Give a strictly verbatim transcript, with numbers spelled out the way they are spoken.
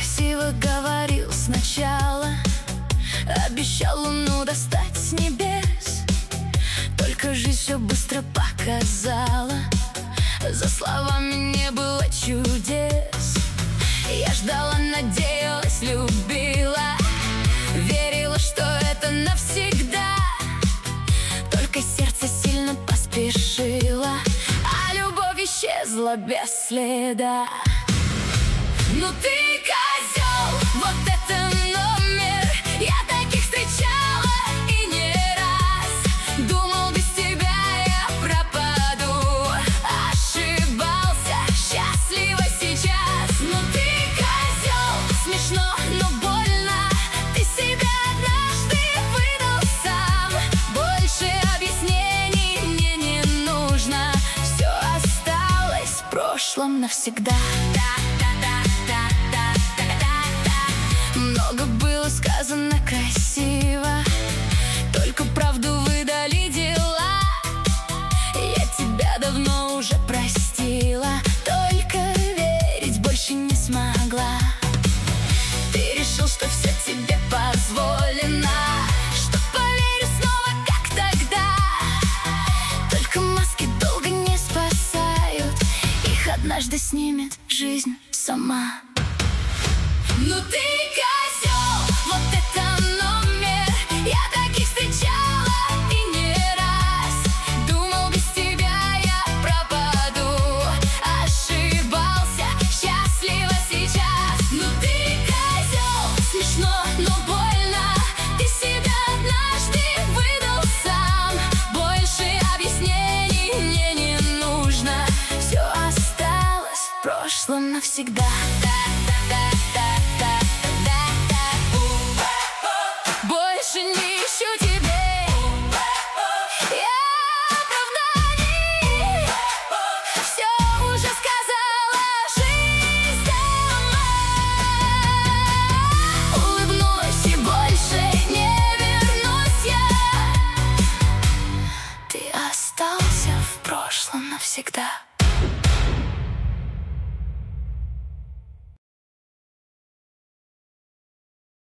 красиво говорил сначала, обещал луну достать с небес. Только жизнь все быстро показала, за словами не было чудес. Я ждала, надеялась, любила, верила, что это навсегда. Только сердце сильно поспешило, а любовь исчезла без следа. Ну ты козел, вот это номер. Я таких встречала и не раз. Думал, без тебя я пропаду, ошибался, счастливо сейчас. Ну ты козел, смешно, но больно. Ты себя однажды выдал сам. Больше объяснений мне не нужно. Все осталось в прошлом навсегда. Много было сказано красиво, только правду выдали дела. Я тебя давно уже простила, только верить больше не смогла. Ты решил, что все тебе позволено, что поверю снова, как тогда. Только маски долго не спасают, их однажды снимет жизнь сама. Ну ты козел, вот это номер. Я таких встречала и не раз. Думал, без тебя я пропаду, ошибался, счастливо сейчас. Ну ты козел, смешно, но больно. Ты себя однажды выдал сам. Больше объяснений мне не нужно. Все осталось в прошлом навсегда. Больше не ищу тебе я оправданий. Все уже сказала жизнь сама. Улыбнусь и больше не вернусь я. Ты остался в прошлом навсегда.